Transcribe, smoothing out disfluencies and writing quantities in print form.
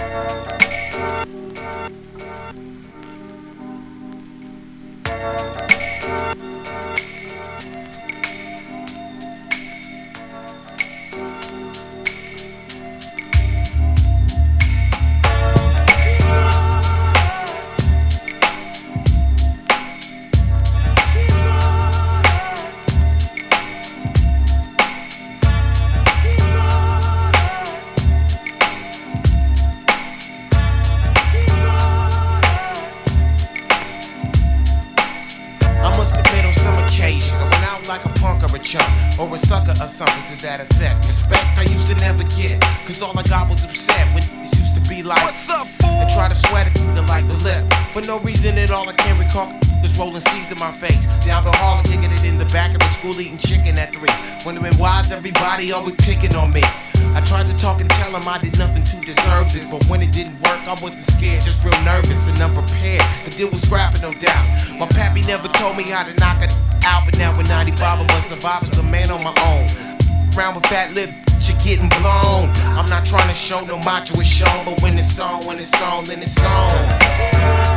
Like a punk or a chump, or a sucker or something to that effect. Respect I used to never get, cause all I got was upset when it used to be like, what's up, fool? And try to sweat it to like the lip. For no reason at all, I can't recall just rolling C's in my face. Down the hall, kicking it in the back of the school, eating chicken at 3. Wondering why's everybody always picking on me. I tried to talk and tell him I did nothing to deserve this, but when it didn't work, I wasn't scared, just real nervous and unprepared. The deal was scrapping, no doubt. My pappy never told me how to knock it out, but now with 95, I must survive as a man on my own. Round with fat lip, shit getting blown. I'm not trying to show no macho, it's shown, but when it's on, then it's on.